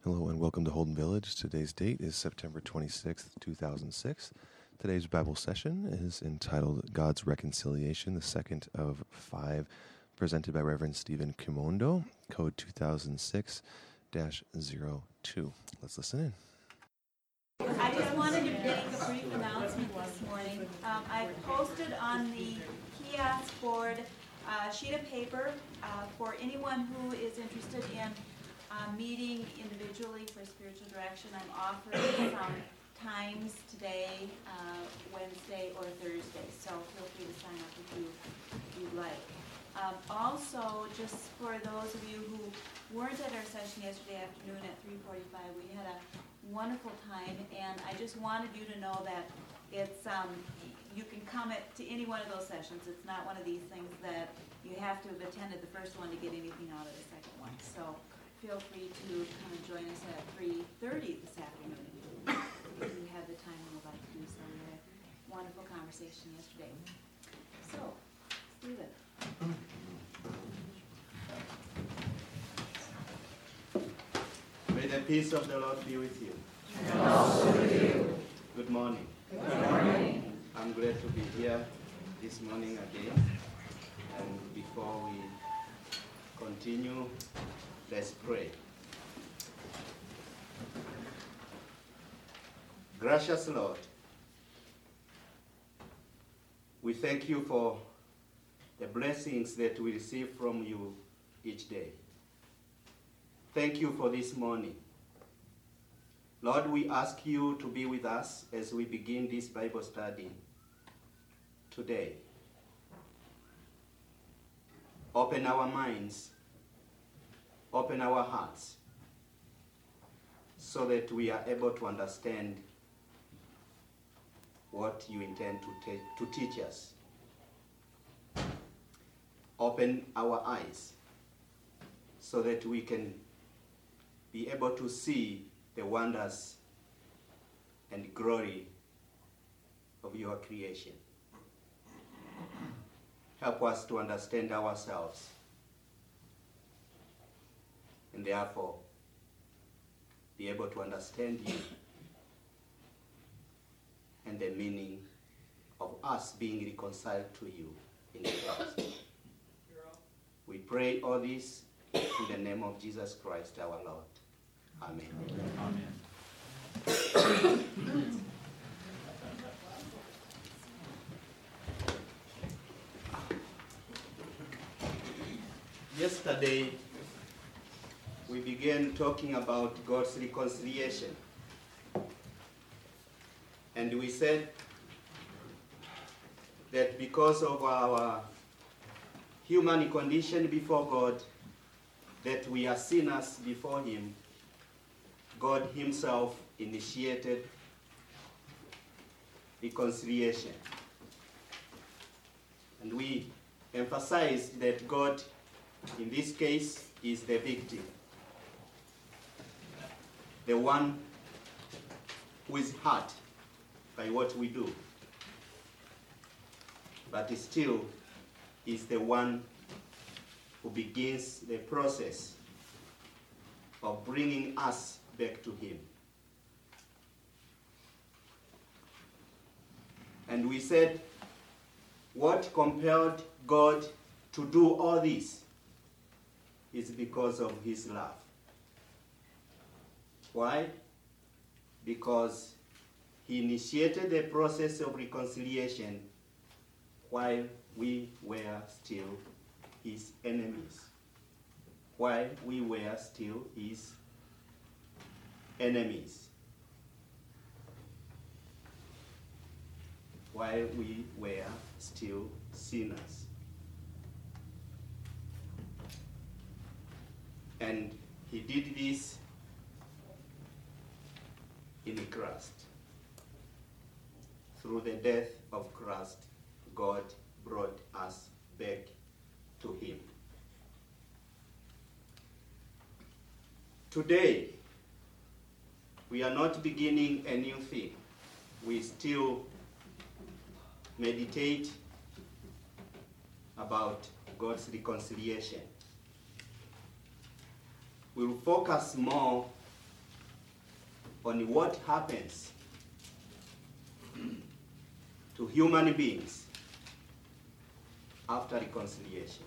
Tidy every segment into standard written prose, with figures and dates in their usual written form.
Hello and welcome to Holden Village. Today's date is September 26th, 2006. Today's Bible session is entitled God's Reconciliation, the second of 5, presented by Reverend Stephen Kimondo, code 2006-02. Let's listen in. I just wanted to make a brief announcement this morning. I posted on the kiosk board a sheet of paper for anyone who is interested in meeting individually for spiritual direction. I'm offering some times today, Wednesday or Thursday, so feel free to sign up if you'd like. Also, just for those of you who weren't at our session yesterday afternoon at 3:45, we had a wonderful time, and I just wanted you to know that it's you can come to any one of those sessions. It's not one of these things that you have to have attended the first one to get anything out of the second one. So feel free to come and join us at 3:30 this afternoon if you have the time and would like to do so. We had a wonderful conversation yesterday. So, Stephen. May the peace of the Lord be with you. And also with you. Good morning. Good morning. I'm glad to be here this morning again. And before we continue, let's pray. Gracious Lord, we thank you for the blessings that we receive from you each day. Thank you for this morning. Lord, we ask you to be with us as we begin this Bible study today. Open our minds, open our hearts, so that we are able to understand what you intend to teach us. Open our eyes, so that we can be able to see the wonders and glory of your creation. Help us to understand ourselves, and therefore be able to understand you and the meaning of us being reconciled to you in Christ. We pray all this in the name of Jesus Christ our Lord. Amen. Amen. Yesterday, we began talking about God's reconciliation. And we said that because of our human condition before God, that we are sinners before Him, God Himself initiated reconciliation. And we emphasized that God, in this case, is the victim, the one who is hurt by what we do, but still is the one who begins the process of bringing us back to Him. And we said, what compelled God to do all this is because of His love. Why? Because He initiated the process of reconciliation while we were still His enemies. While we were still His enemies. While we were still sinners. And He did this in Christ. Through the death of Christ, God brought us back to Him. Today, we are not beginning a new thing. We still meditate about God's reconciliation. We'll focus more on what happens to human beings after reconciliation.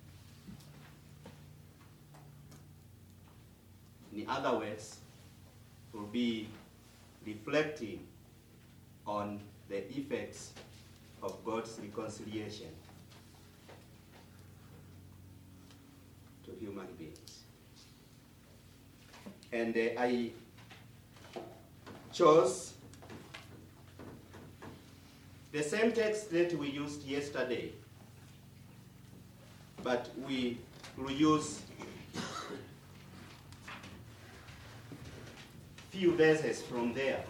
In other words, we'll be reflecting on the effects of God's reconciliation to human beings. And I chose the same text that we used yesterday, but we will use few verses from there.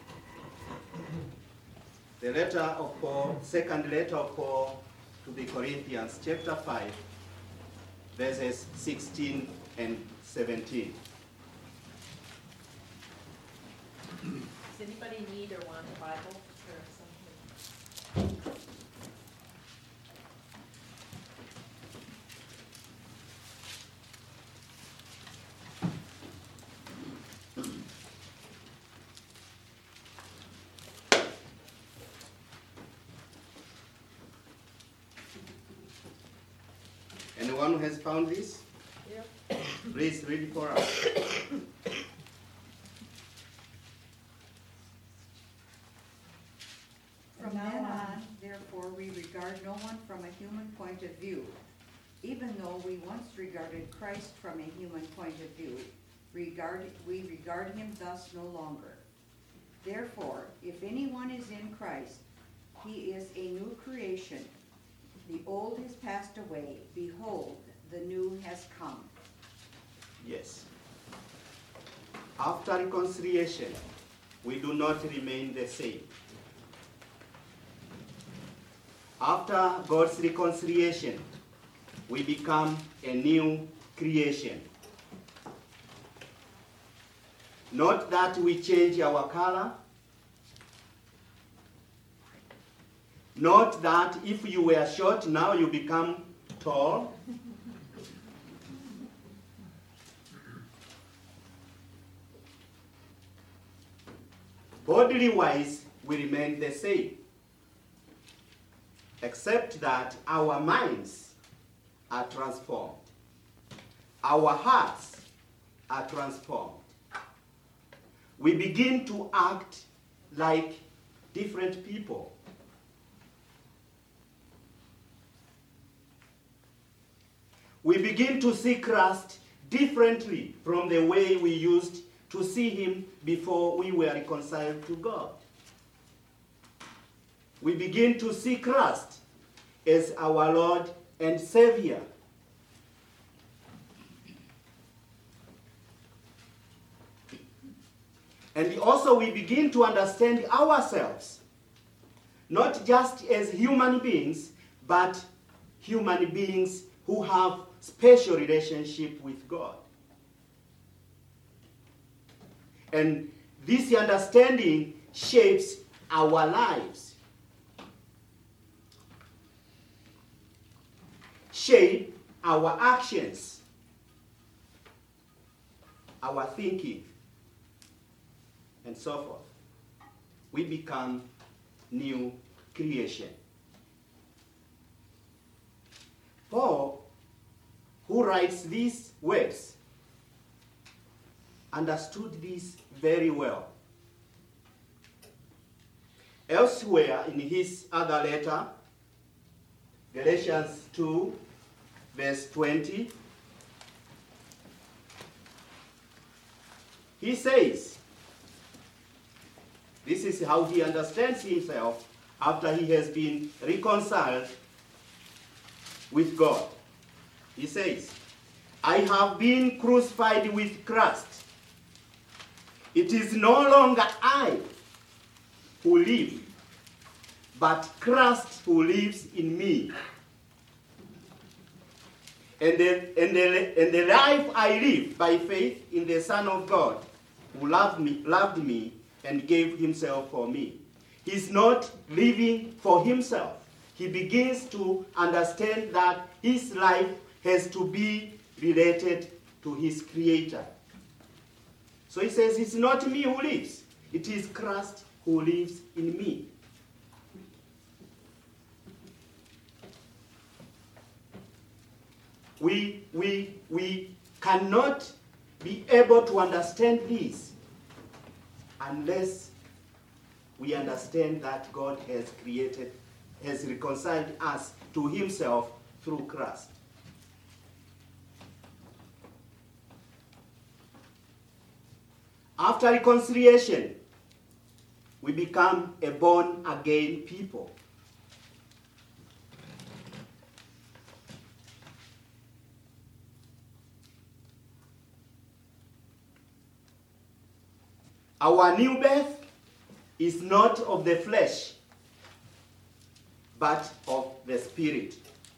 The letter of Paul, second letter of Paul to the Corinthians, chapter 5, verses 16 and 17. Does anybody need or want a Bible or something? Anyone who has found this? Yep. Please read it for us. From then on, therefore, we regard no one from a human point of view. Even though we once regarded Christ from a human point of view, we regard him thus no longer. Therefore, if anyone is in Christ, he is a new creation. The old has passed away. Behold, the new has come. Yes. After reconciliation, we do not remain the same. After God's reconciliation, we become a new creation. Not that we change our color, not that if you were short, now you become tall. Bodily wise, we remain the same, except that our minds are transformed. Our hearts are transformed. We begin to act like different people. We begin to see Christ differently from the way we used to see him before we were reconciled to God. We begin to see Christ as our Lord and Savior. And also we begin to understand ourselves, not just as human beings, but human beings who have special relationship with God. And this understanding shapes our lives, shape our actions, our thinking, and so forth. We become new creation. Paul, who writes these words, understood this very well. Elsewhere in his other letter, Galatians 2, verse 20, he says, this is how he understands himself after he has been reconciled with God. He says, I have been crucified with Christ. It is no longer I who live, but Christ who lives in me. And the life I live by faith in the Son of God, who loved me and gave himself for me. He's not living for himself. He begins to understand that his life has to be related to his Creator. So he says, it's not me who lives. It is Christ who lives in me. We cannot be able to understand this unless we understand that God has reconciled us to himself through Christ. After reconciliation, we become a born-again people. Our new birth is not of the flesh, but of the Spirit.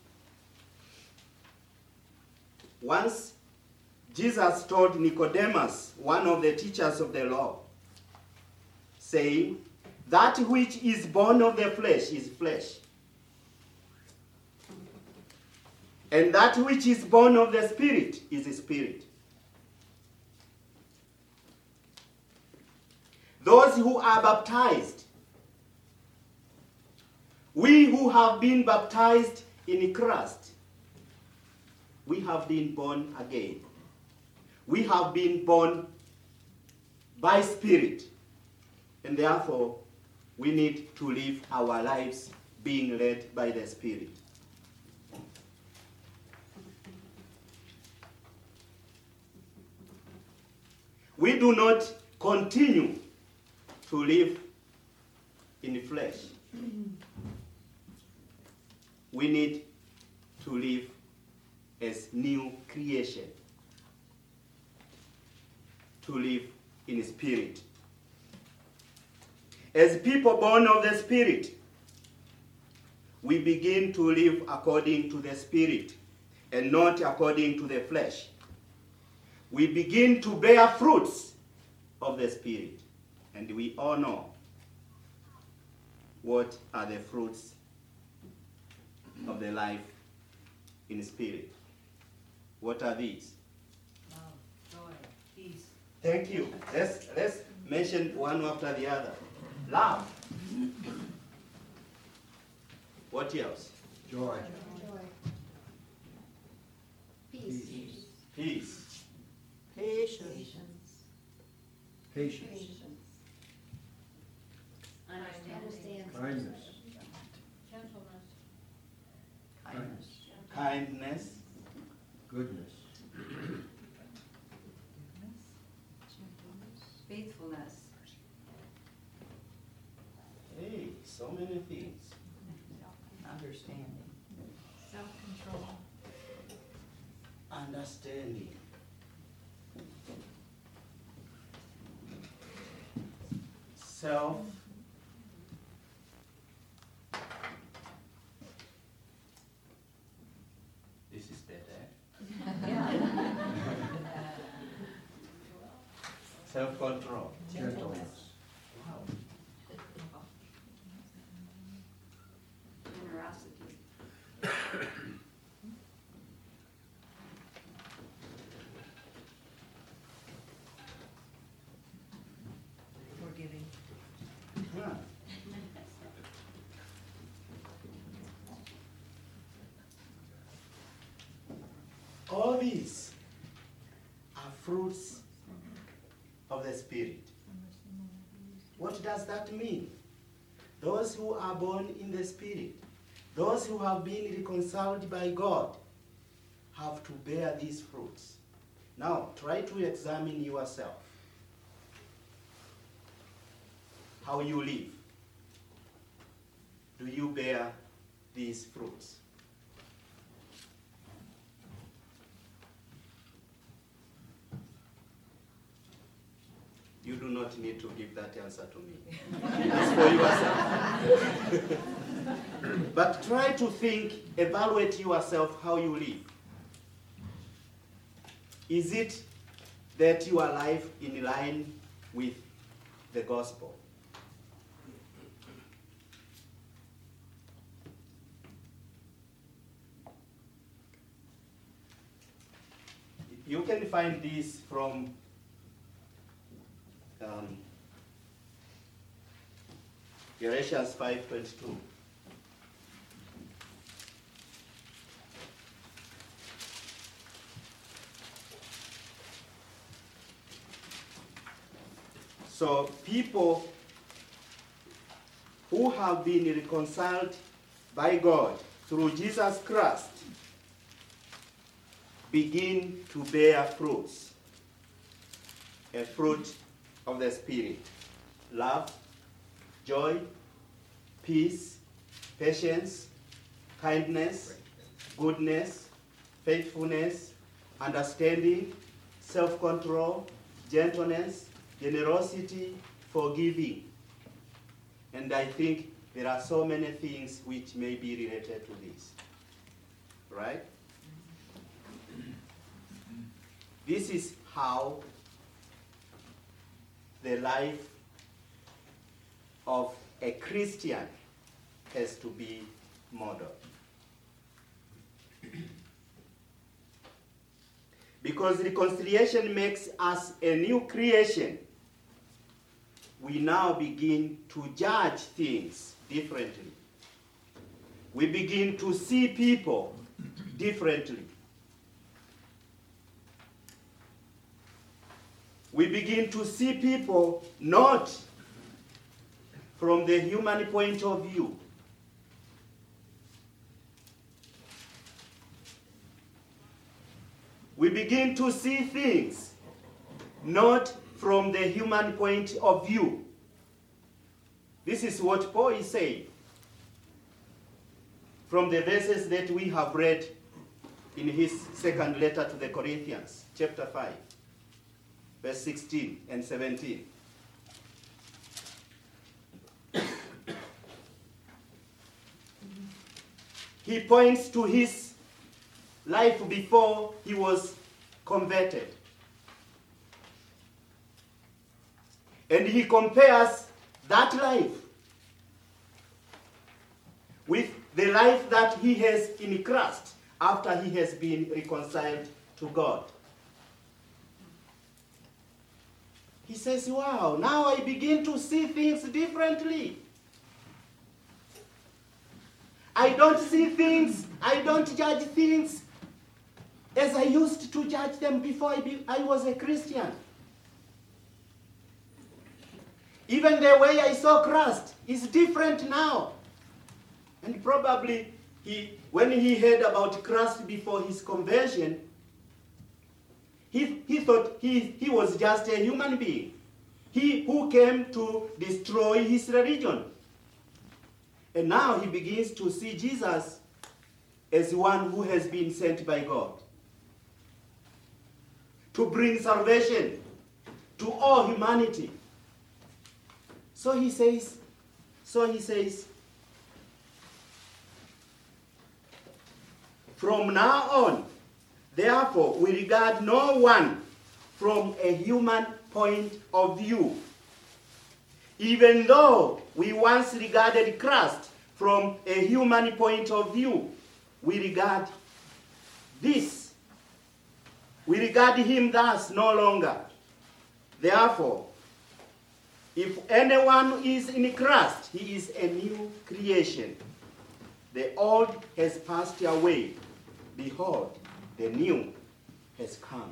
Once Jesus told Nicodemus, one of the teachers of the law, saying, that which is born of the flesh is flesh, and that which is born of the Spirit is spirit. Those who are baptized, we who have been baptized in Christ, we have been born again. We have been born by Spirit, and therefore we need to live our lives being led by the Spirit. We do not continue to live in the flesh. We need to live as new creation, to live in spirit. As people born of the Spirit, we begin to live according to the Spirit and not according to the flesh. We begin to bear fruits of the Spirit. And we all know what are the fruits of the life in spirit. What are these? Love, joy, peace. Thank you. Let's mention one after the other. Love. What else? Joy. Peace. Peace. Patience. Patience. Understanding. Kindness. Gentleness. Kindness. Goodness. Faithfulness. Hey, so many things. Understanding. Self-control. Understanding. Self. This is better. Self-control. Gentleness. Wow. Generosity. Forgiving. Huh. All these are fruits of the Spirit. What does that mean? Those who are born in the Spirit, those who have been reconciled by God, have to bear these fruits. Now, try to examine yourself. How you live. Do you bear these fruits? You do not need to give that answer to me. It's for yourself. But try to think, evaluate yourself how you live. Is it that you are life in line with the gospel? You can find this from Galatians 5:22. So people who have been reconciled by God through Jesus Christ begin to bear fruits. A fruit of the Spirit: love, joy, peace, patience, kindness, goodness, faithfulness, understanding, self-control, gentleness, generosity, forgiving. And I think there are so many things which may be related to this. Right? This is how the life of a Christian has to be modeled. Because reconciliation makes us a new creation, we now begin to judge things differently. We begin to see people differently. We begin to see people not from the human point of view. We begin to see things not from the human point of view. This is what Paul is saying from the verses that we have read in his second letter to the Corinthians, chapter 5, verse 16 and 17. He points to his life before he was converted. And he compares that life with the life that he has in Christ after he has been reconciled to God. He says, wow, now I begin to see things differently. I don't see things, I don't judge things as I used to judge them before I was a Christian. Even the way I saw Christ is different now. And probably when he heard about Christ before his conversion, he thought he was just a human being. He who came to destroy his religion. And now he begins to see Jesus as one who has been sent by God to bring salvation to all humanity. So he says, from now on, therefore, we regard no one from a human point of view. Even though we once regarded Christ from a human point of view, we regard him thus no longer. Therefore, if anyone is in Christ, he is a new creation. The old has passed away. Behold, the new has come.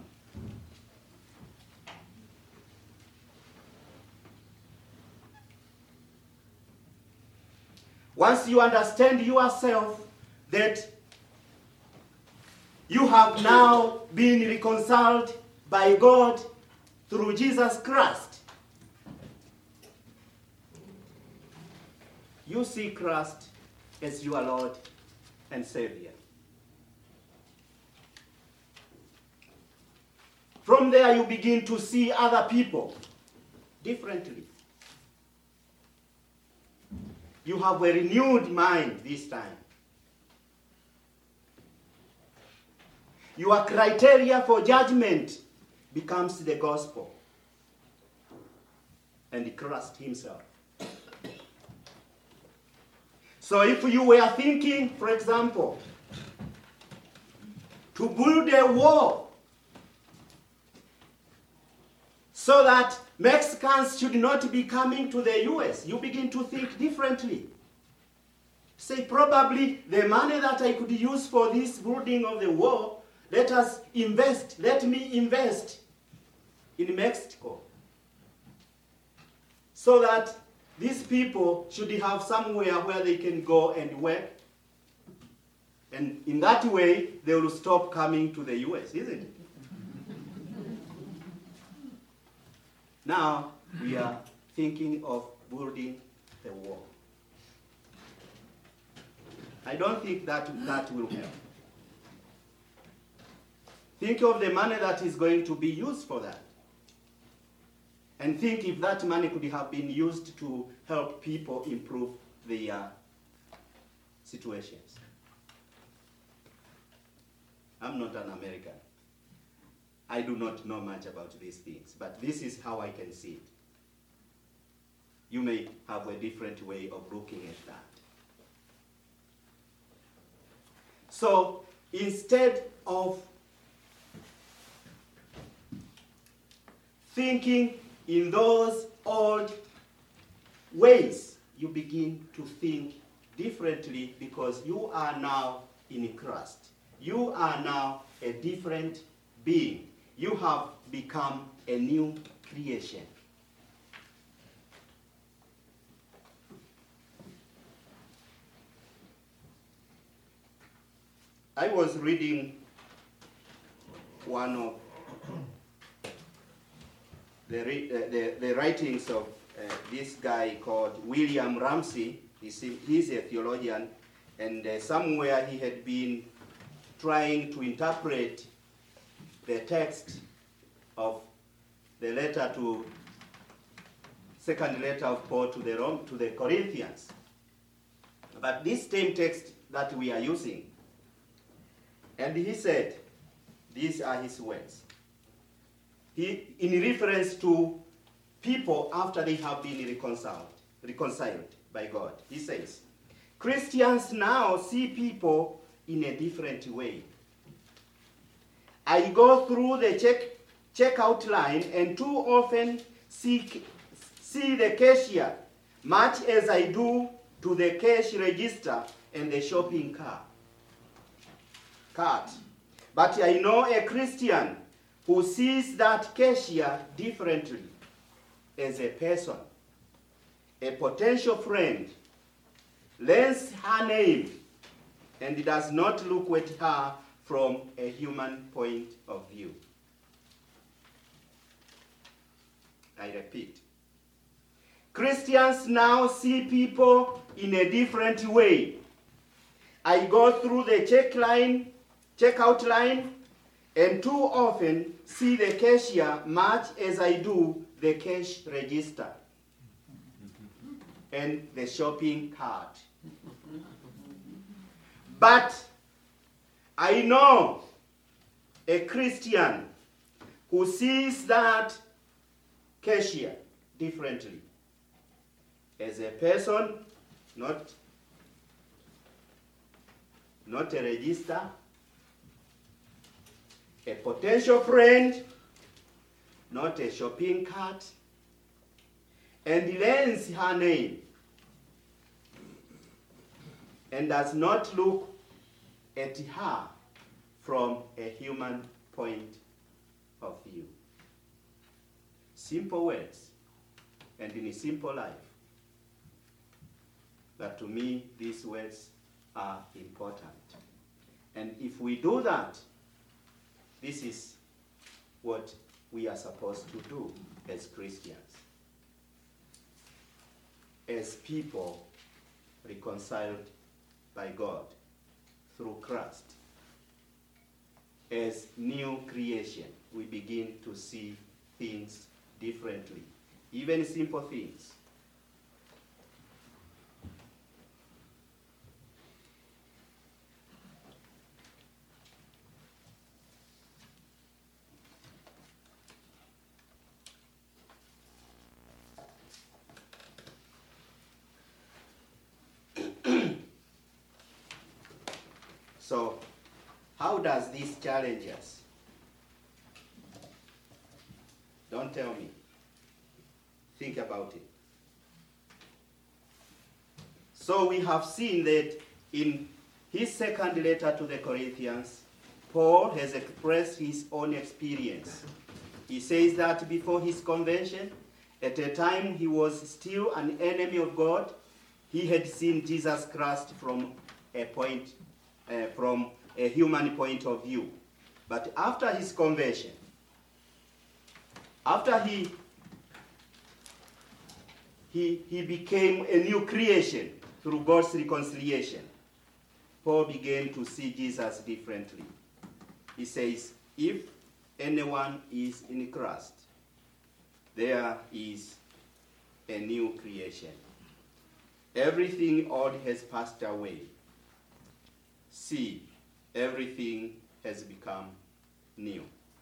Once you understand yourself that you have now been reconciled by God through Jesus Christ, you see Christ as your Lord and Savior. From there, you begin to see other people differently. You have a renewed mind this time. Your criteria for judgment becomes the gospel and Christ himself. So if you were thinking, for example, to build a wall So that Mexicans should not be coming to the US. You begin to think differently. Say, probably the money that I could use for this building of the wall, let me invest in Mexico. So that these people should have somewhere where they can go and work. And in that way, they will stop coming to the US, isn't it? Now, we are thinking of building the wall. I don't think that will help. Think of the money that is going to be used for that. And think if that money could have been used to help people improve their situations. I'm not an American. I do not know much about these things, but this is how I can see it. You may have a different way of looking at that. So instead of thinking in those old ways, you begin to think differently because you are now in Christ. You are now a different being. You have become a new creation. I was reading one of the writings of this guy called William Ramsey. He's a theologian, and somewhere he had been trying to interpret the text of the second letter of Paul to the Corinthians. But this same text that we are using, and he said, these are his words. In reference to people after they have been reconciled by God, he says, Christians now see people in a different way. I go through the checkout line and too often see the cashier much as I do to the cash register and the shopping cart. But I know a Christian who sees that cashier differently, as a person, a potential friend, learns her name, and does not look at her from a human point of view. I repeat. Christians now see people in a different way. I go through the checkout line, and too often see the cashier much as I do the cash register and the shopping cart. But I know a Christian who sees that cashier differently, as a person, not a register, a potential friend, not a shopping cart, and learns her name and does not look at her from a human point of view. Simple words, and in a simple life. But to me, these words are important. And if we do that, this is what we are supposed to do as Christians, as people reconciled by God through Christ. As new creation, we begin to see things differently, even simple things. So, how does this challenge us? Don't tell me. Think about it. So we have seen that in his second letter to the Corinthians, Paul has expressed his own experience. He says that before his conversion, at a time he was still an enemy of God, he had seen Jesus Christ from a human point of view. But after his conversion, after he became a new creation through God's reconciliation, Paul began to see Jesus differently. He says, if anyone is in Christ, there is a new creation. Everything old has passed away. See, everything has become new.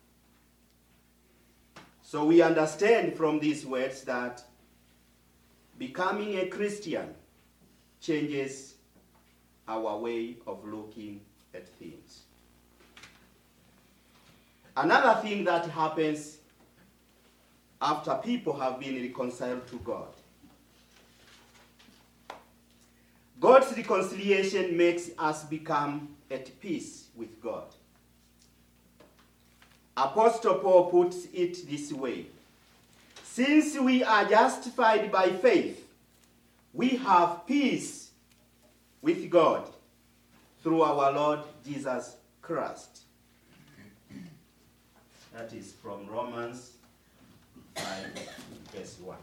So we understand from these words that becoming a Christian changes our way of looking at things. Another thing that happens after people have been reconciled to God. God's reconciliation makes us become at peace with God. Apostle Paul puts it this way: since we are justified by faith, we have peace with God through our Lord Jesus Christ. That is from Romans 5, verse 1.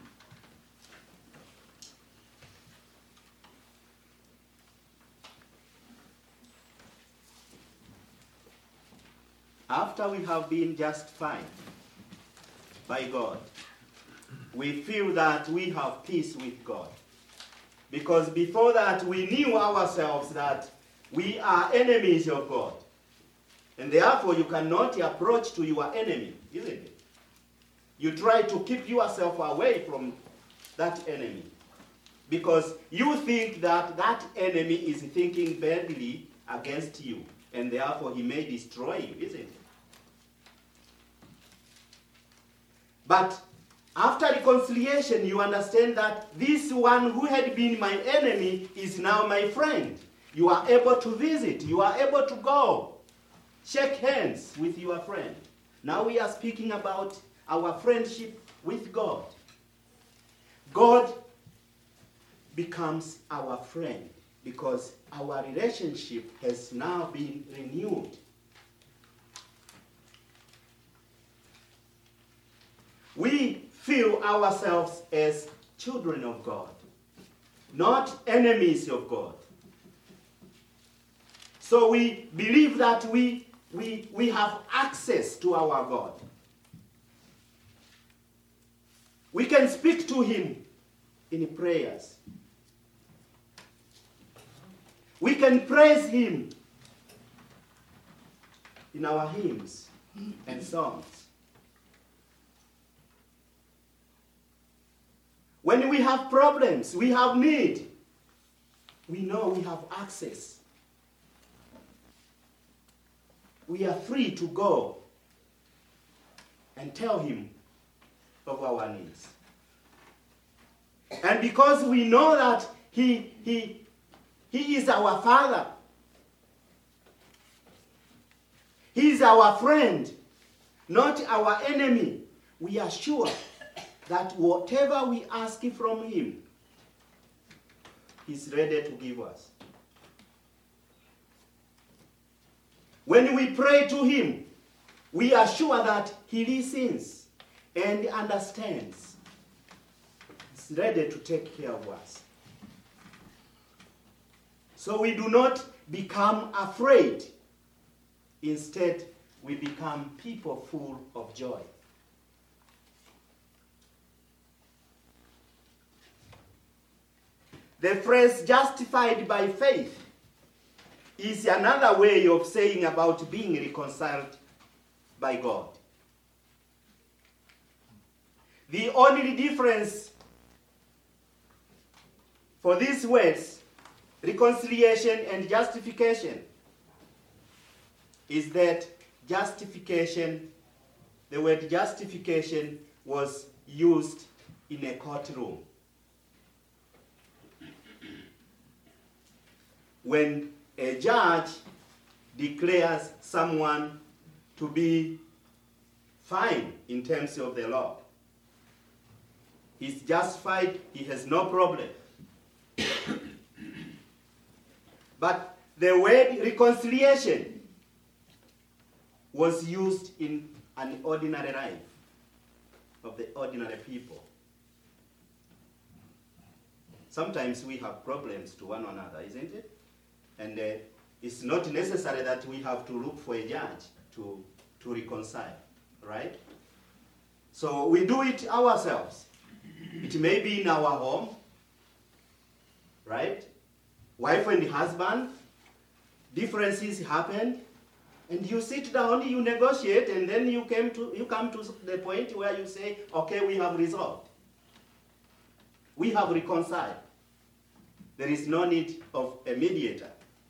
After we have been justified by God, we feel that we have peace with God. Because before that, we knew ourselves that we are enemies of God. And therefore, you cannot approach to your enemy, isn't it? You try to keep yourself away from that enemy. Because you think that that enemy is thinking badly against you. And therefore, he may destroy you, isn't it? But after reconciliation, you understand that this one who had been my enemy is now my friend. You are able to visit. You are able to go. Shake hands with your friend. Now we are speaking about our friendship with God. God becomes our friend because our relationship has now been renewed. We feel ourselves as children of God, not enemies of God. So we believe that we have access to our God. We can speak to him in prayers. We can praise him in our hymns and songs. When we have problems, we have need, we know we have access. We are free to go and tell him of our needs. And because we know that he is our Father, he is our friend, not our enemy, we are sure that whatever we ask from him, he's ready to give us. When we pray to him, we are sure that he listens and understands. He's ready to take care of us. So we do not become afraid. Instead, we become people full of joy. The phrase justified by faith is another way of saying about being reconciled by God. The only difference for these words, reconciliation and justification, is that justification, the word justification was used in a courtroom. When a judge declares someone to be fine in terms of the law, he's justified, he has no problem. But the word reconciliation was used in an ordinary life of the ordinary people. Sometimes we have problems to one another, isn't it? And it's not necessary that we have to look for a judge to reconcile, right? So we do it ourselves. It may be in our home, right? Wife and husband, differences happen, and you sit down, you negotiate, and then you come to the point where you say, okay, we have resolved. We have reconciled. There is no need of a mediator.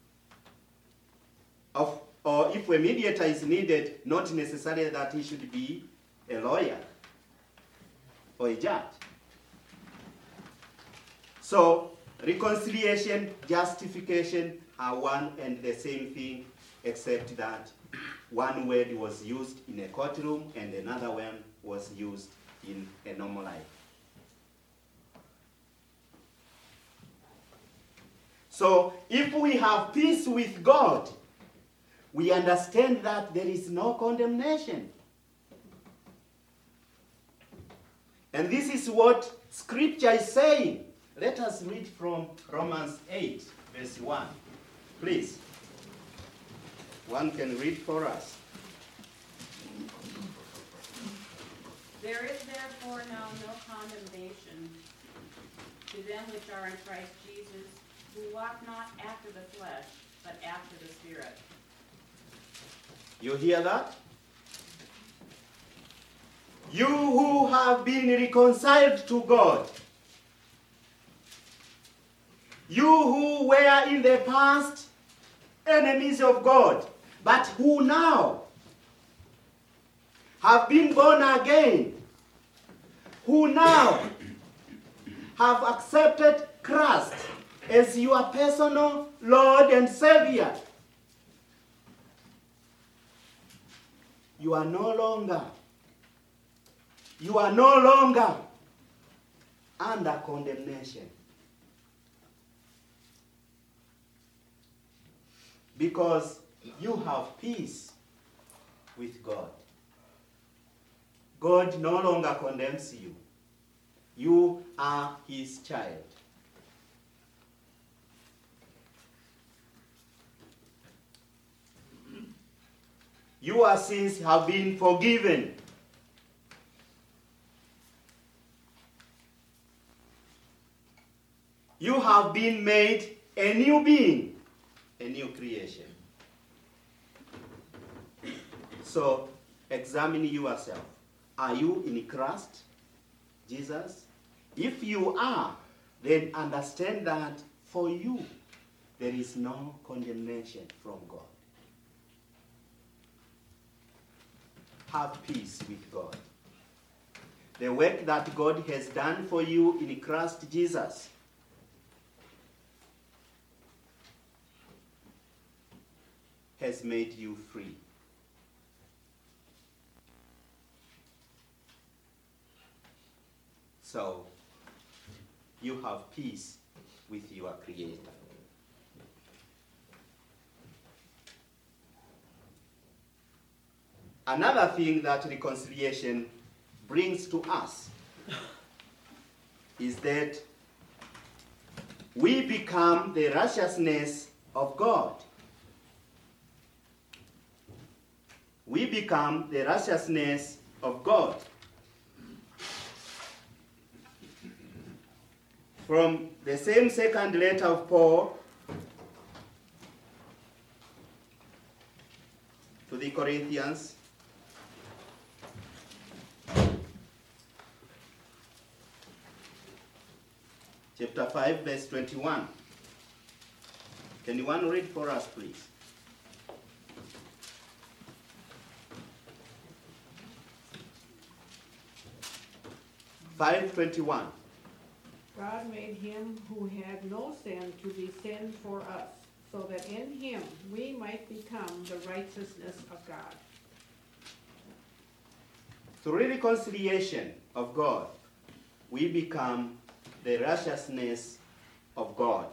Or if a mediator is needed, not necessarily that he should be a lawyer or a judge. So reconciliation, justification are one and the same thing, except that one word was used in a courtroom and another one was used in a normal life. So if we have peace with God, we understand that there is no condemnation. And this is what Scripture is saying. Let us read from Romans 8, verse 1. Please. One can read for us. There is therefore now no condemnation to them which are in Christ Jesus, who walk not after the flesh, but after the Spirit. You hear that? You who have been reconciled to God, you who were in the past enemies of God, but who now have been born again, who now have accepted Christ as your personal Lord and Savior, you are no longer under condemnation. Because you have peace with God. God no longer condemns you. You are his child. Your sins have been forgiven. You have been made a new being, a new creation. So, examine yourself. Are you in Christ Jesus? If you are, then understand that for you, there is no condemnation from God. Have peace with God. The work that God has done for you in Christ Jesus has made you free. So, you have peace with your Creator. Another thing that reconciliation brings to us is that we become the righteousness of God. We become the righteousness of God. From the same second letter of Paul to the Corinthians, chapter 5, verse 21. Can you one read for us, please? 5:21. God made him who had no sin to be sin for us, so that in him we might become the righteousness of God. Through reconciliation of God, we become the righteousness of God.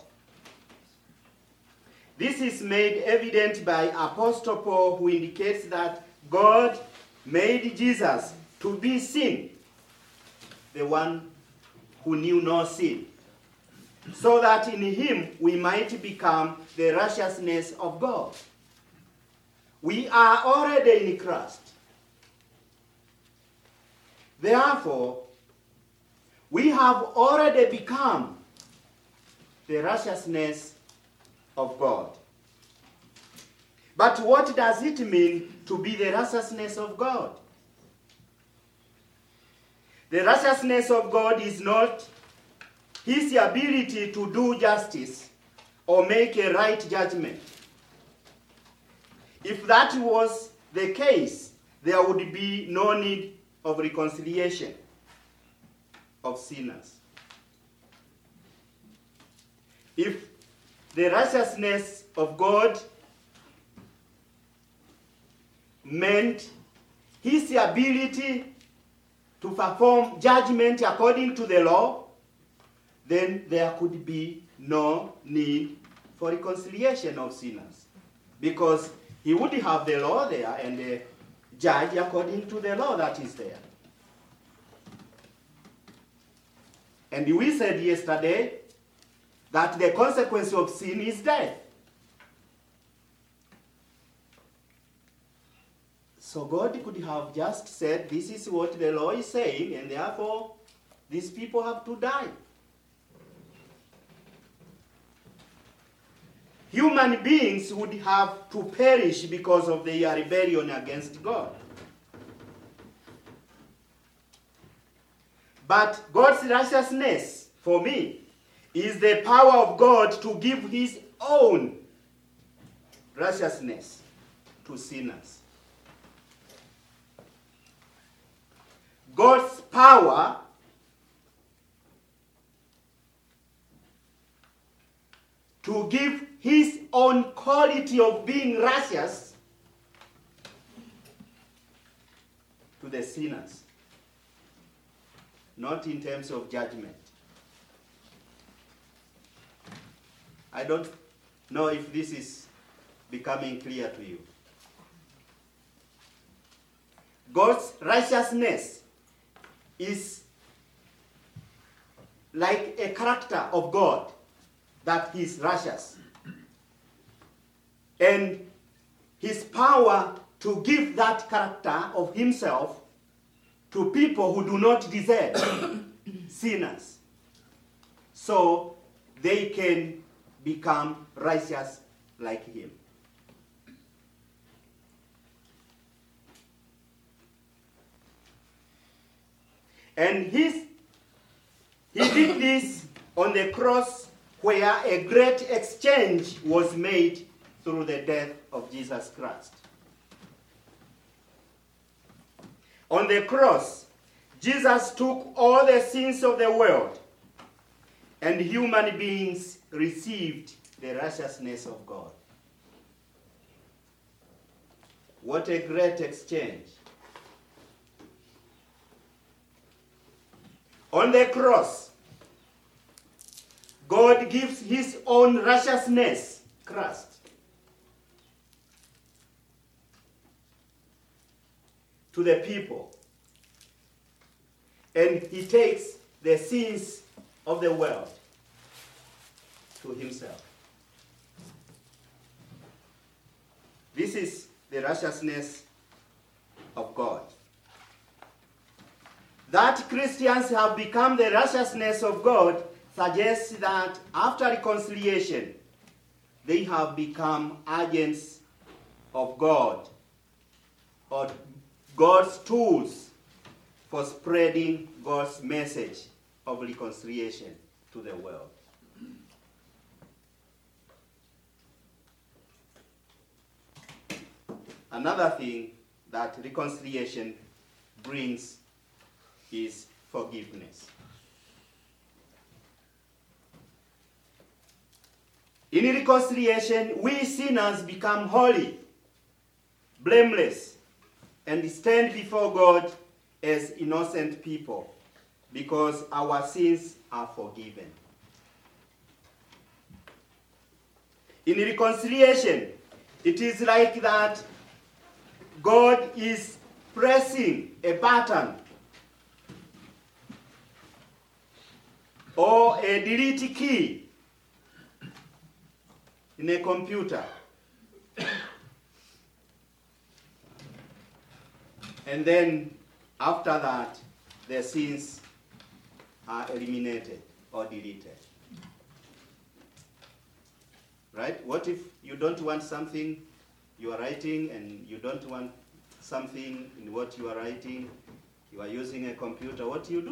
This is made evident by Apostle Paul, who indicates that God made Jesus to be sin, the one who knew no sin, so that in him we might become the righteousness of God. We are already in Christ. Therefore, we have already become the righteousness of God. But what does it mean to be the righteousness of God? The righteousness of God is not his ability to do justice or make a right judgment. If that was the case, there would be no need of reconciliation of sinners. If the righteousness of God meant his ability to perform judgment according to the law, then there could be no need for reconciliation of sinners, because he would have the law there and judge according to the law that is there. And we said yesterday that the consequence of sin is death. So God could have just said, this is what the law is saying, and therefore these people have to die. Human beings would have to perish because of their rebellion against God. But God's righteousness, for me, is the power of God to give his own righteousness to sinners. God's power to give his own quality of being righteous to the sinners, not in terms of judgment. I don't know if this is becoming clear to you. God's righteousness is like a character of God, that he is righteous. And his power to give that character of himself to people who do not deserve, sinners, so they can become righteous like him. And he did this on the cross, where a great exchange was made through the death of Jesus Christ. On the cross, Jesus took all the sins of the world, and human beings received the righteousness of God. What a great exchange. On the cross, God gives his own righteousness, Christ, to the people. And he takes the sins of the world to himself. This is the righteousness of God. That Christians have become the righteousness of God suggests that after reconciliation, they have become agents of God, or God's tools for spreading God's message of reconciliation to the world. Another thing that reconciliation brings is forgiveness. In reconciliation, we sinners become holy, blameless, and stand before God as innocent people because our sins are forgiven. In reconciliation, it is like that God is pressing a button or a delete key in a computer. And then after that, the sins are eliminated or deleted. Right? What if you don't want something you are writing and you don't want something in what you are writing? You are using a computer. What do?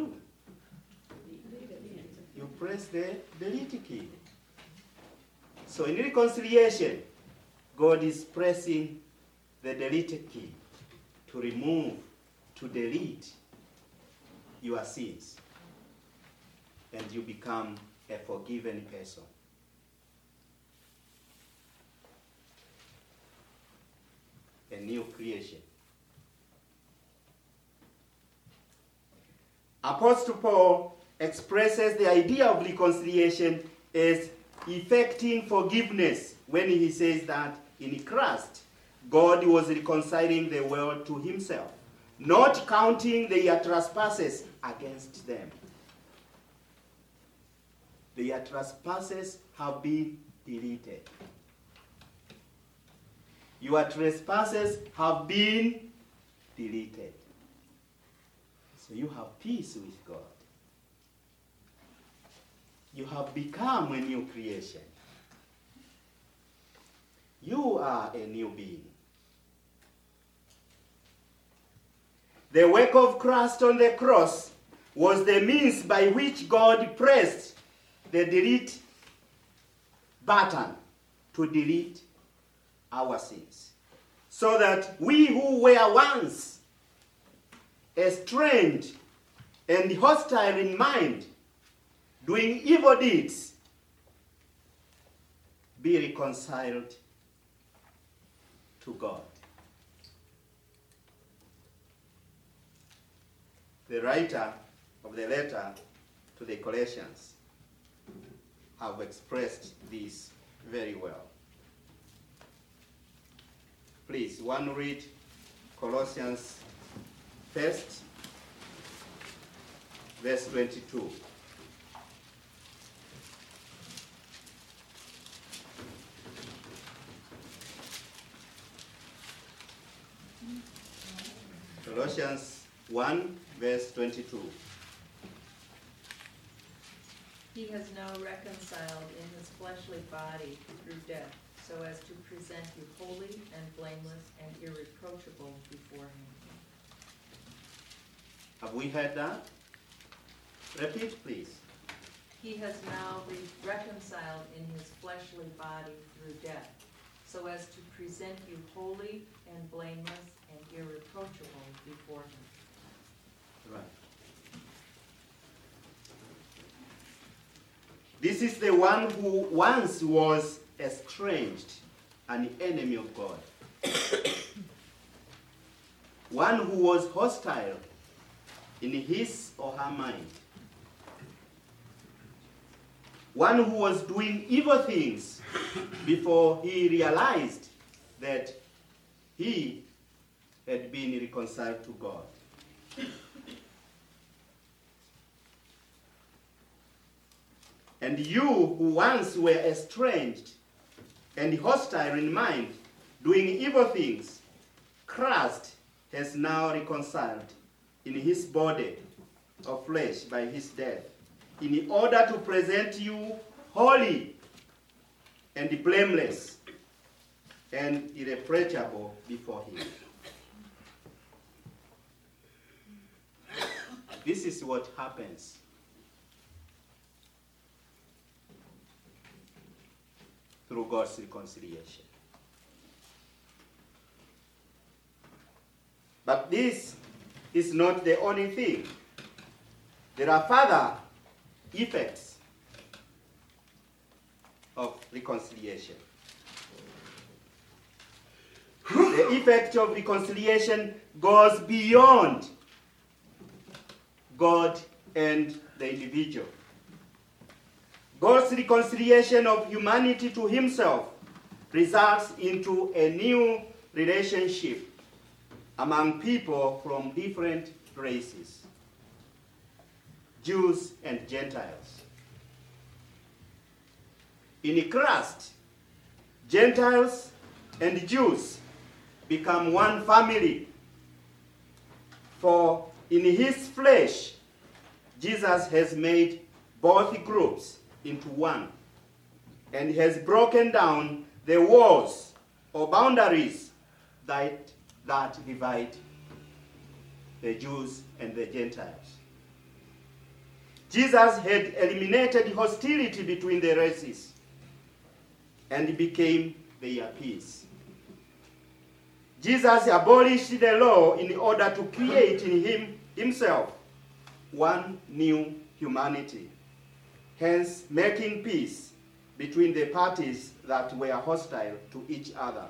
You press the delete key. So in reconciliation, God is pressing the delete key to remove, to delete your sins. And you become a forgiven person. A new creation. Apostle Paul expresses the idea of reconciliation as effecting forgiveness when he says that in Christ, God was reconciling the world to himself, not counting their trespasses against them. Their trespasses have been deleted. Your trespasses have been deleted. So you have peace with God. You have become a new creation. You are a new being. The work of Christ on the cross was the means by which God pressed the delete button to delete our sins, so that we who were once estranged and hostile in mind, doing evil deeds, be reconciled to God. The writer of the letter to the Colossians have expressed this very well. Please, one read Colossians 1, verse 22. Colossians 1, verse 22. He has now reconciled in his fleshly body through death, so as to present you holy and blameless and irreproachable before him. Have we heard that? Repeat, please. He has now reconciled in his fleshly body through death, so as to present you holy and blameless and irreproachable before him. Right. This is the one who once was estranged, an enemy of God. One who was hostile in his or her mind. One who was doing evil things before he realized that he had been reconciled to God. And you who once were estranged and hostile in mind, doing evil things, Christ has now reconciled in his body of flesh by his death, in order to present you holy and blameless and irreproachable before him. This is what happens through God's reconciliation. But this is not the only thing. there are further effects of reconciliation. The effect of reconciliation goes beyond God and the individual. God's reconciliation of humanity to himself results into a new relationship among people from different races, Jews and Gentiles. In Christ, Gentiles and Jews become one family. For in his flesh, Jesus has made both groups into one and has broken down the walls or boundaries that divide the Jews and the Gentiles. Jesus had eliminated hostility between the races and became their peace. Jesus abolished the law in order to create in himself one new humanity, hence making peace between the parties that were hostile to each other.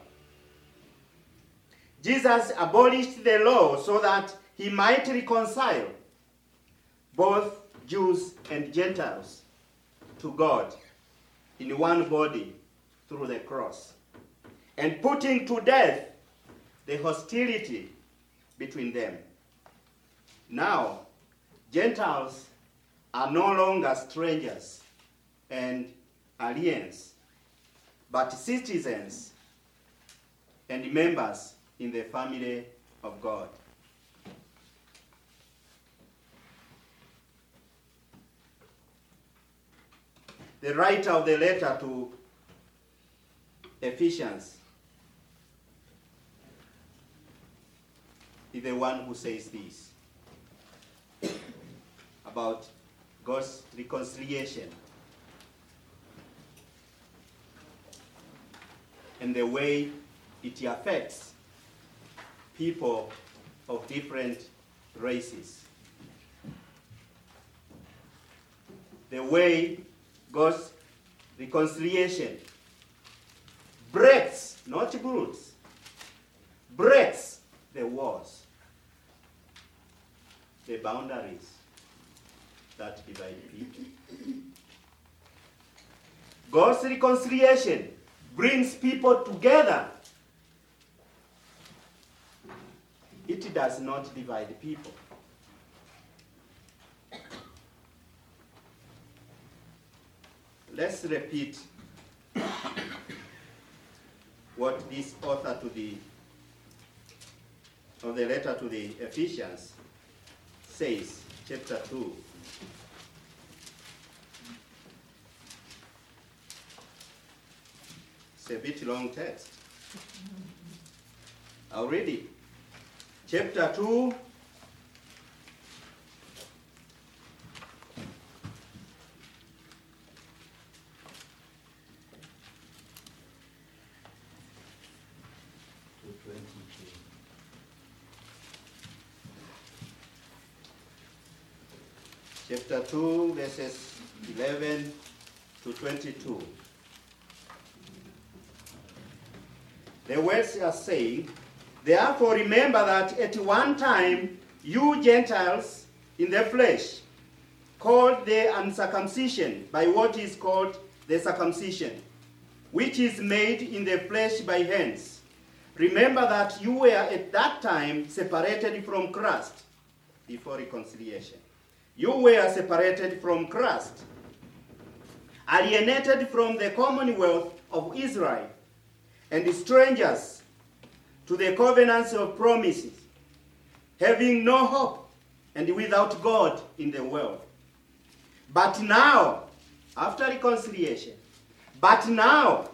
Jesus abolished the law so that he might reconcile both Jews and Gentiles to God in one body through the cross, and putting to death the hostility between them. Now, Gentiles are no longer strangers and aliens, but citizens and members in the family of God. The writer of the letter to Ephesians is the one who says this about God's reconciliation and the way it affects people of different races. The way God's reconciliation breaks, not builds, breaks the walls, the boundaries that divide people. God's reconciliation brings people together. It does not divide people. Let's repeat what this author of the letter to the Ephesians says, chapter 2. It's a bit long text. I'll read it. Chapter 2, chapter 2, verses 11 to 22. The words are saying, "Therefore remember that at one time you Gentiles in the flesh, called the uncircumcision by what is called the circumcision, which is made in the flesh by hands. Remember that you were at that time separated from Christ," before reconciliation. "You were separated from Christ, alienated from the commonwealth of Israel, and strangers to the covenants of promises, having no hope and without God in the world. But now," after reconciliation, "but now,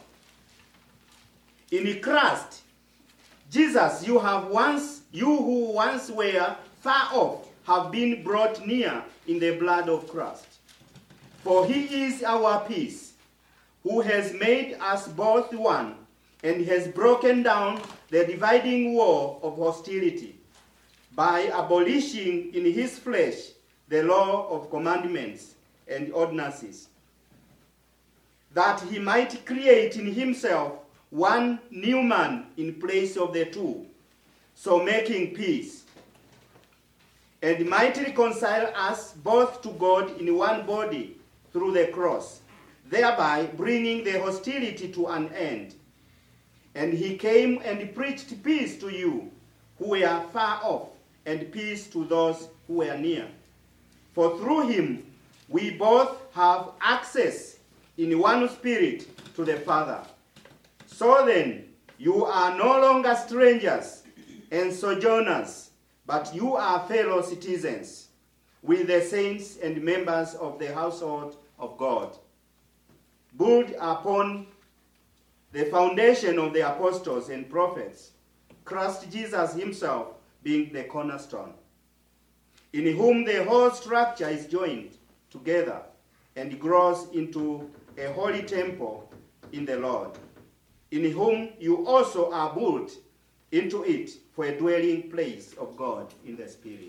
in Christ Jesus, you who once were far off, have been brought near in the blood of Christ. For he is our peace, who has made us both one, and has broken down the dividing wall of hostility by abolishing in his flesh the law of commandments and ordinances, that he might create in himself one new man in place of the two, so making peace, and might reconcile us both to God in one body through the cross, thereby bringing the hostility to an end. And he came and preached peace to you who were far off, and peace to those who were near. For through him we both have access in one spirit to the Father. So then, you are no longer strangers and sojourners, but you are fellow citizens with the saints and members of the household of God, built upon the foundation of the apostles and prophets, Christ Jesus himself being the cornerstone, in whom the whole structure is joined together and grows into a holy temple in the Lord, in whom you also are built into it for a dwelling place of God in the Spirit.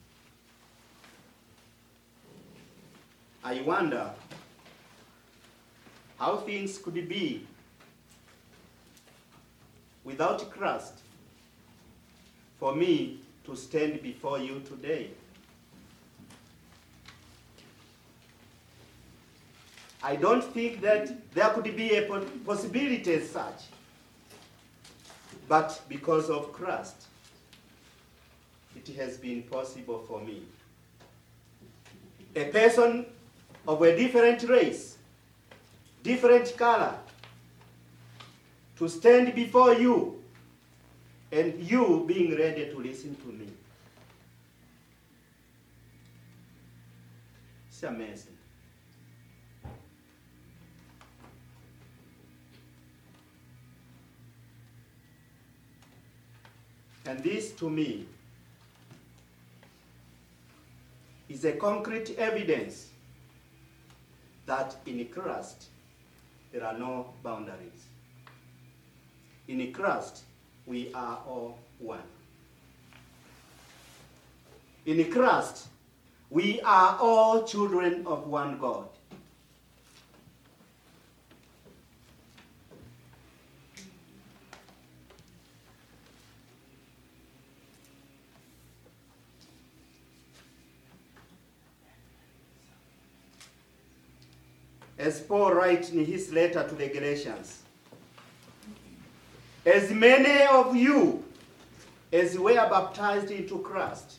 I wonder how things could be without Christ for me to stand before you today. I don't think that there could be a possibility as such. But because of Christ, it has been possible for me. A person of a different race, different color, to stand before you, and you being ready to listen to me. It's amazing. And this, to me, is a concrete evidence that in Christ there are no boundaries. In Christ, we are all one. In Christ, we are all children of one God. As Paul writes in his letter to the Galatians, as many of you as were baptized into Christ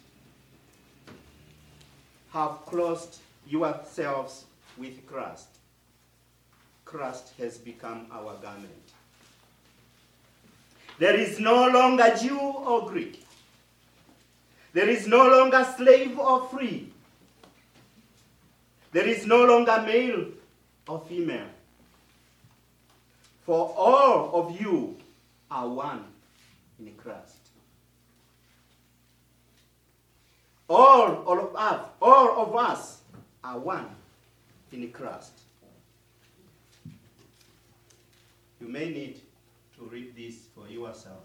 have clothed yourselves with Christ. Christ has become our garment. There is no longer Jew or Greek. There is no longer slave or free. There is no longer male or female. For all of you are one in Christ. All of us are one in Christ. You may need to read this for yourself.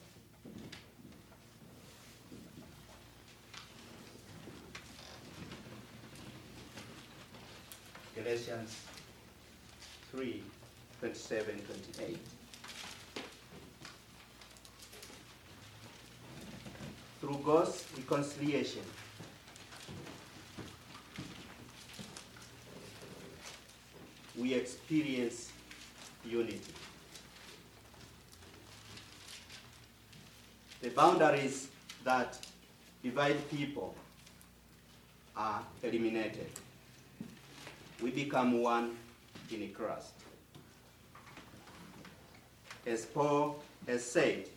Galatians 3:27-28. Through God's reconciliation, we experience unity. The boundaries that divide people are eliminated. We become one in Christ. As Paul has said,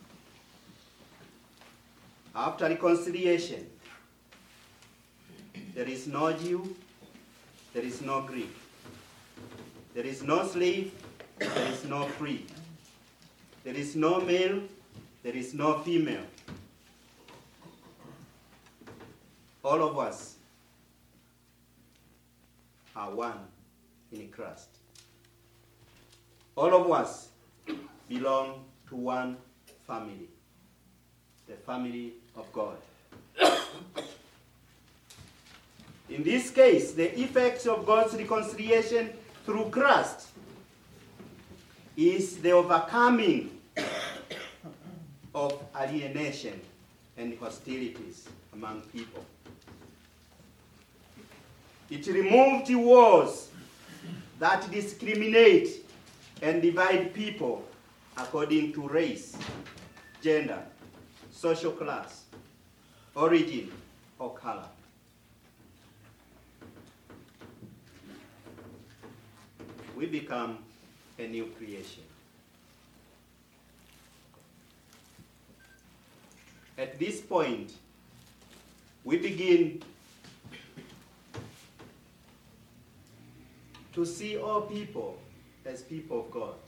after reconciliation, there is no Jew, there is no Greek. There is no slave, there is no free. There is no male, there is no female. All of us are one in Christ. All of us belong to one family, the family of God. In this case, the effect of God's reconciliation through Christ is the overcoming of alienation and hostilities among people. It removed wars that discriminate and divide people according to race, gender, social class, origin, or color. We become a new creation. At this point, we begin to see all people as people of God.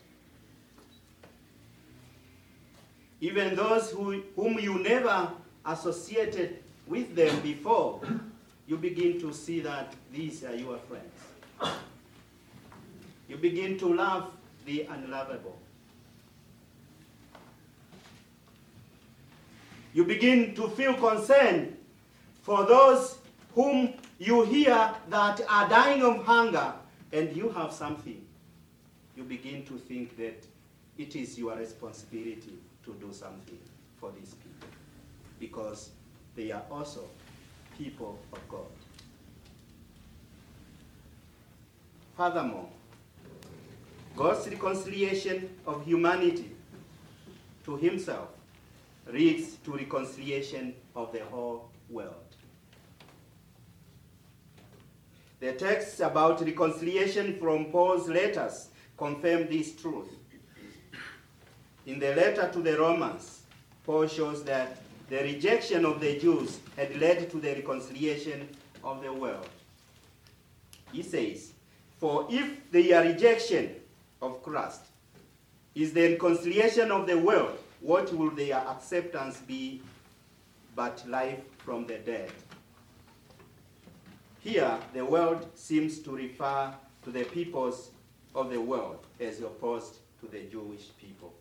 Even those whom you never associated with them before, you begin to see that these are your friends. You begin to love the unlovable. You begin to feel concern for those whom you hear that are dying of hunger, and you have something. You begin to think that it is your responsibility to do something for these people, because they are also people of God. Furthermore, God's reconciliation of humanity to himself leads to reconciliation of the whole world. The texts about reconciliation from Paul's letters confirm this truth. In the letter to the Romans, Paul shows that the rejection of the Jews had led to the reconciliation of the world. He says, "For if their rejection of Christ is the reconciliation of the world, what will their acceptance be but life from the dead?" Here, the world seems to refer to the peoples of the world as opposed to the Jewish people.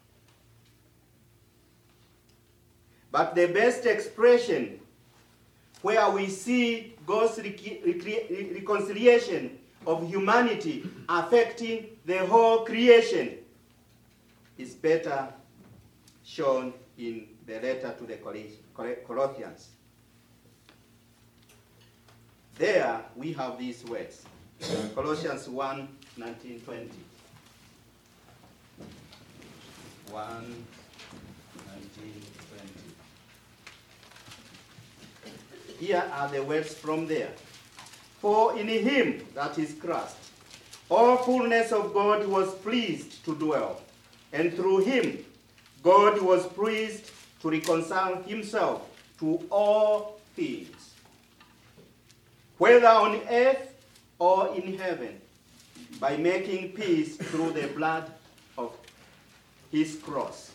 But the best expression where we see God's reconciliation of humanity affecting the whole creation is better shown in the letter to the Colossians. There we have these words. Colossians 1, 19, 20. 1, 19, 20. Here are the words from there. "For in him," that is Christ, "all fullness of God was pleased to dwell, and through him God was pleased to reconcile himself to all things, whether on earth or in heaven, by making peace through the blood of his cross."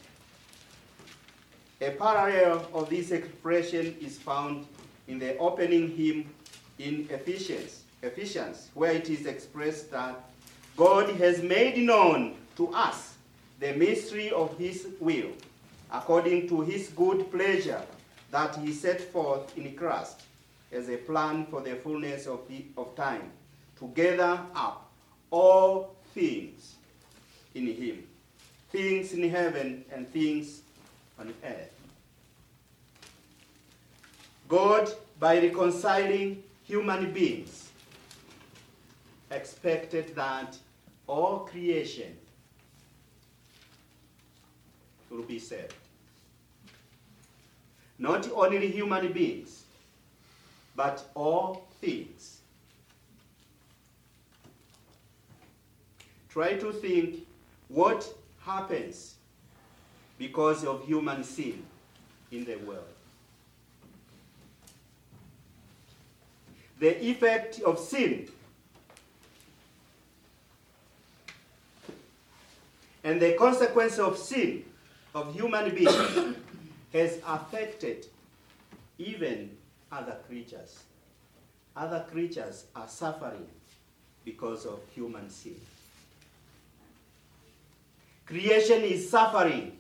A parallel of this expression is found in the opening hymn in Ephesians, where it is expressed that God has made known to us the mystery of his will, according to his good pleasure that he set forth in Christ as a plan for the fullness of time, to gather up all things in him, things in heaven and things on earth. God, by reconciling human beings, expected that all creation will be saved. Not only human beings, but all things. Try to think what happens because of human sin in the world. The effect of sin and the consequence of sin of human beings has affected even other creatures. Other creatures are suffering because of human sin. Creation is suffering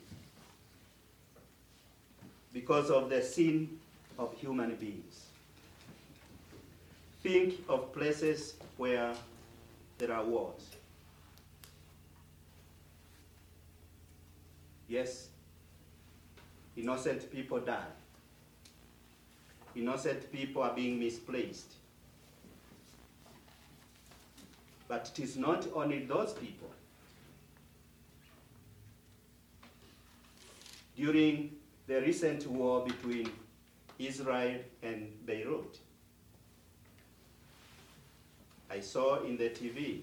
because of the sin of human beings. think of places where there are wars. Yes, innocent people die. Innocent people are being misplaced. But it is not only those people. During the recent war between Israel and Beirut, I saw in the TV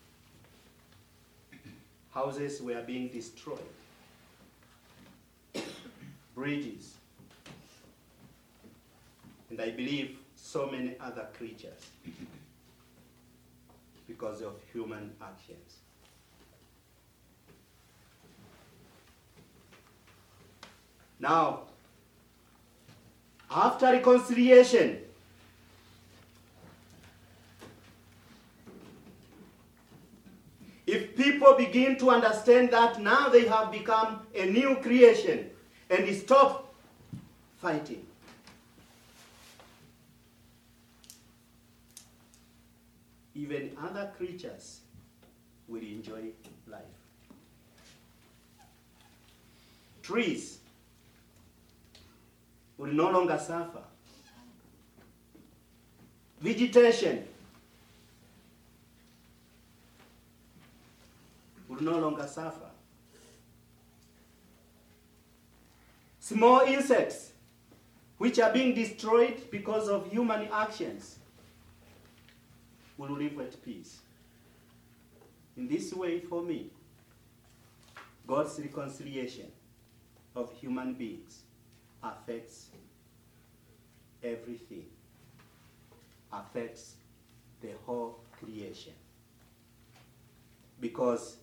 houses were being destroyed, bridges, and I believe so many other creatures because of human actions. Now, after reconciliation, if people begin to understand that now they have become a new creation and stop fighting, even other creatures will enjoy life. Trees will no longer suffer. Vegetation will no longer suffer. Small insects, which are being destroyed because of human actions, will live at peace. In this way, for me, God's reconciliation of human beings affects everything, affects the whole creation. Because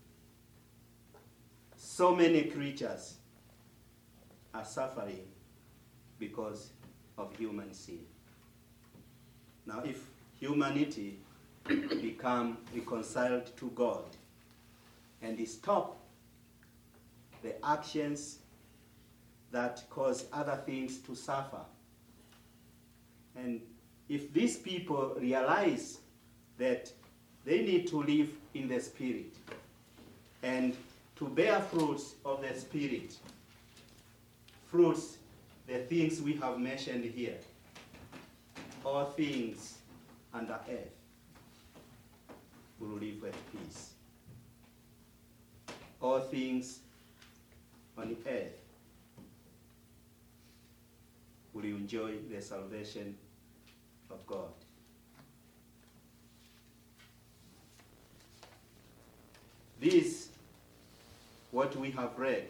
so many creatures are suffering because of human sin. Now, if humanity become reconciled to God and stop the actions that cause other things to suffer, and if these people realize that they need to live in the Spirit and to bear fruits of the Spirit, fruits, the things we have mentioned here, all things under earth will live at peace. All things on earth will enjoy the salvation of God. This, what we have read,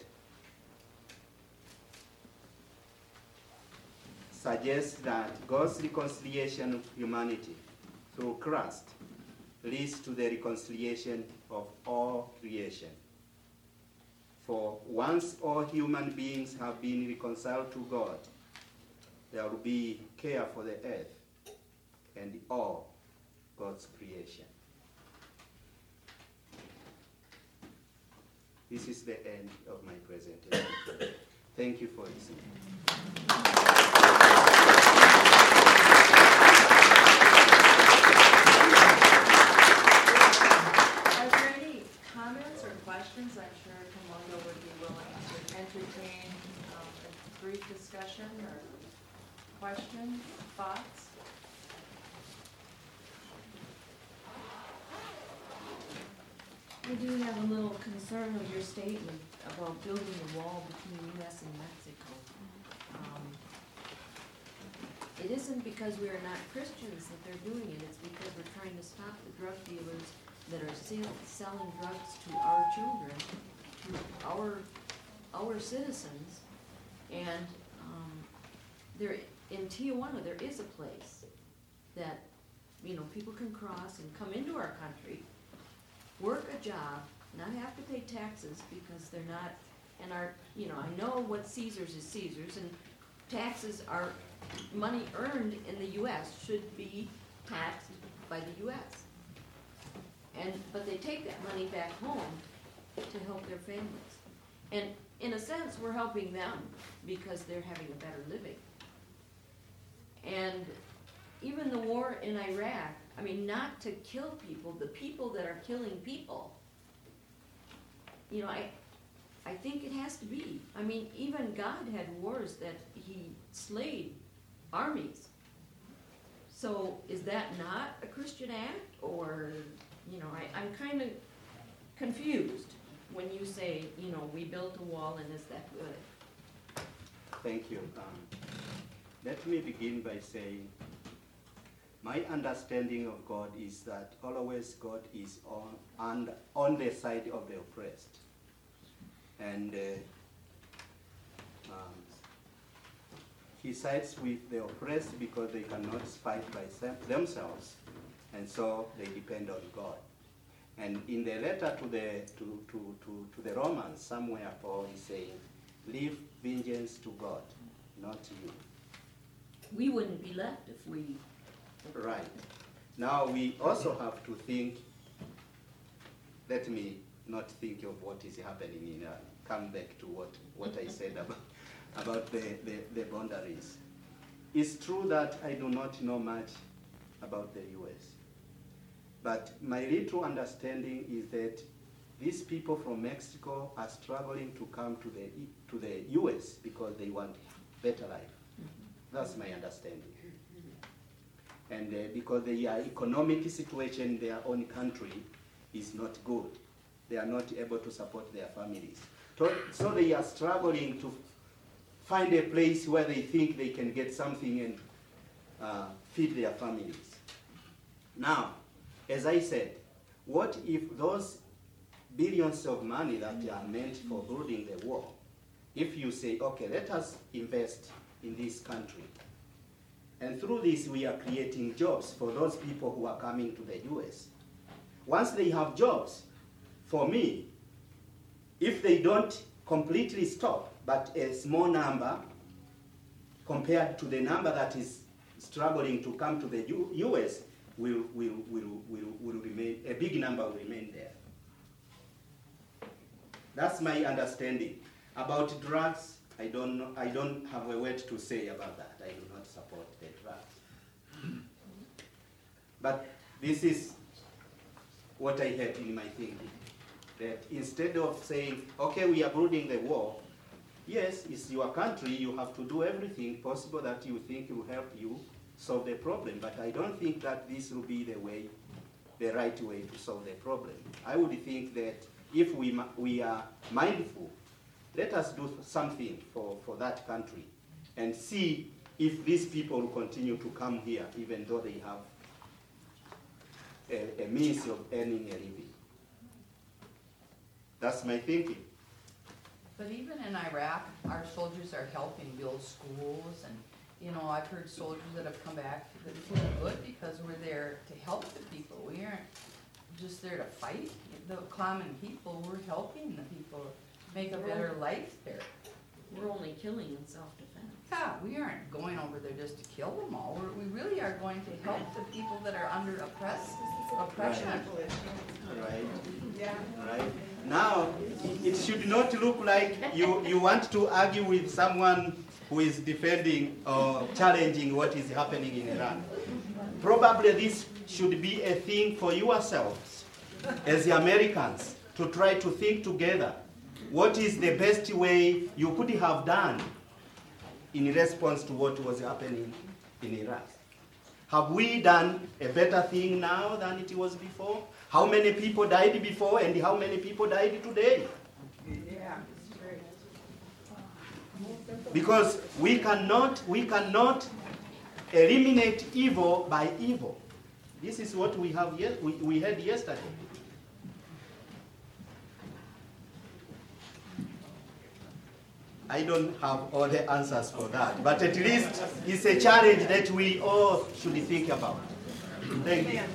suggests that God's reconciliation of humanity through Christ leads to the reconciliation of all creation. For once all human beings have been reconciled to God, there will be care for the earth and all God's creation. This is the end of my presentation. Thank you for listening. Are there any comments or questions? I'm sure Kamondo would be willing to entertain a brief discussion or question, thoughts. I do have a little concern with your statement about building a wall between U.S. and Mexico. It isn't because we are not Christians that they're doing it, it's because we're trying to stop the drug dealers that are selling drugs to our children, to our citizens. And there, in Tijuana, there is a place that, people can cross and come into our country, work a job, not have to pay taxes because they're not, and I know what Caesar's is Caesar's, and taxes are money earned in the U.S. should be taxed by the U.S. But they take that money back home to help their families. And in a sense, we're helping them because they're having a better living. And even the war in Iraq, I mean, not to kill people, the people that are killing people. You know, I think it has to be. I mean, even God had wars that he slayed armies. So is that not a Christian act? Or, you know, I'm kind of confused when you say, you know, we built a wall and is that good? Thank you. Let me begin by saying my understanding of God is that always God is on the side of the oppressed. And he sides with the oppressed because they cannot fight by themselves, and so they depend on God. And in the letter to the Romans, somewhere Paul is saying, leave vengeance to God, not you. We wouldn't be left if we... Right. Now we also have to think, let me not think of what is happening in come back to what I said about the boundaries. It's true that I do not know much about the U.S., but my little understanding is that these people from Mexico are struggling to come to the U.S. because they want better life. That's my understanding. And because their economic situation in their own country is not good. They are not able to support their families. So they are struggling to find a place where they think they can get something and feed their families. Now, as I said, what if those billions of money that are meant for building the wall, if you say, okay, let us invest in this country, and through this we are creating jobs for those people who are coming to the US. Once they have jobs, for me, if they don't completely stop, but a small number compared to the number that is struggling to come to the US, will remain, a big number will remain there. That's my understanding. About drugs, I don't have a word to say about that. I do not support the drugs. But this is what I had in my thinking. That instead of saying, okay, we are building the wall, yes, it's your country, you have to do everything possible that you think will help you solve the problem. But I don't think that this will be the right way to solve the problem. I would think that if we are mindful, let us do something for that country and see if these people will continue to come here even though they have a means of earning a living. That's my thinking. But even in Iraq, our soldiers are helping build schools, and you know, I've heard soldiers that have come back that feel good because we're there to help the people. We aren't just there to fight the common people. We're helping the people make a better life there. We're only killing in self-defense. Yeah, we aren't going over there just to kill them all. We really are going to help the people that are under oppression. Right. Yeah. Right. Now, it should not look like you want to argue with someone who is defending or challenging what is happening in Iran. Probably this should be a thing for yourselves as the Americans to try to think together. What is the best way you could have done in response to what was happening in Iraq? Have we done a better thing now than it was before? How many people died before and how many people died today? Yeah, it's great. Because we cannot eliminate evil by evil. This is what we have we had yesterday. I don't have all the answers for that, but at least it's a challenge that we all should think about. Thank you.